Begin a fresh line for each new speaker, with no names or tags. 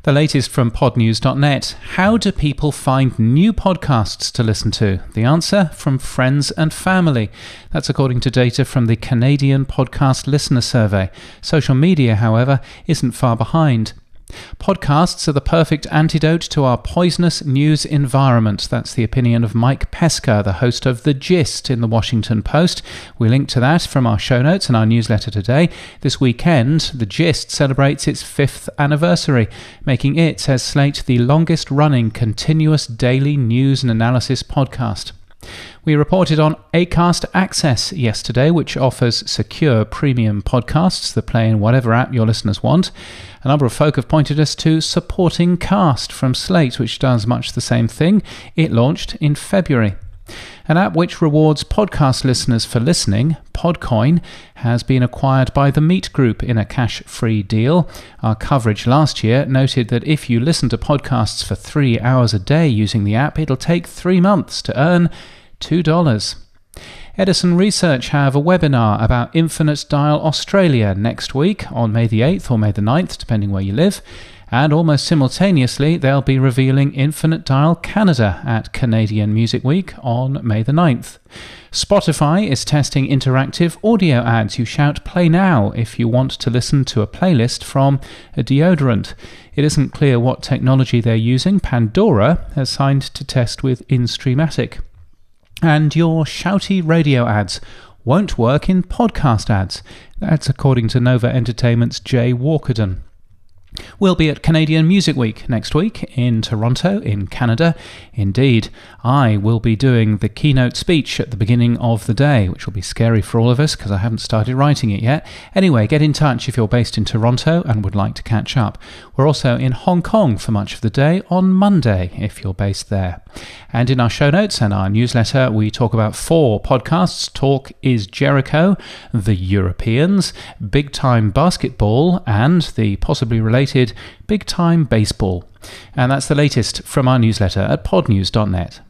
The latest from podnews.net. How do people find new podcasts to listen to? The answer from friends and family. That's according to data from the Canadian Podcast Listener Survey. Social media, however, isn't far behind. Podcasts are the perfect antidote to our poisonous news environment. That's the opinion of Mike Pesca, the host of The Gist in the Washington Post. We link to that from our show notes and our newsletter today. This weekend, The Gist celebrates its 5th anniversary, making it, says Slate, the longest-running continuous daily news and analysis podcast. We reported on Acast Access yesterday, which offers secure premium podcasts that play in whatever app your listeners want. A number of folk have pointed us to Supporting Cast from Slate, which does much the same thing. It launched in February. An app which rewards podcast listeners for listening, Podcoin, has been acquired by the Meet Group in a cash-free deal. Our coverage last year noted that if you listen to podcasts for 3 hours a day using the app, it'll take 3 months to earn $2. Edison Research have a webinar about Infinite Dial Australia next week on May the 8th or May the 9th, depending where you live. And almost simultaneously, they'll be revealing Infinite Dial Canada at Canadian Music Week on May the 9th. Spotify is testing interactive audio ads. You shout play now if you want to listen to a playlist from a deodorant. It isn't clear what technology they're using. Pandora has signed to test with InStreamatic. And your shouty radio ads won't work in podcast ads. That's according to Nova Entertainment's Jay Walkerden. We'll be at Canadian Music Week next week in Toronto, in Canada. Indeed, I will be doing the keynote speech at the beginning of the day, which will be scary for all of us because I haven't started writing it yet. Anyway, get in touch if you're based in Toronto and would like to catch up. We're also in Hong Kong for much of the day on Monday, if you're based there. And in our show notes and our newsletter, we talk about 4 podcasts: Talk is Jericho, The Europeans, Big Time Basketball, and the possibly related Big Time Baseball. And that's the latest from our newsletter at podnews.net.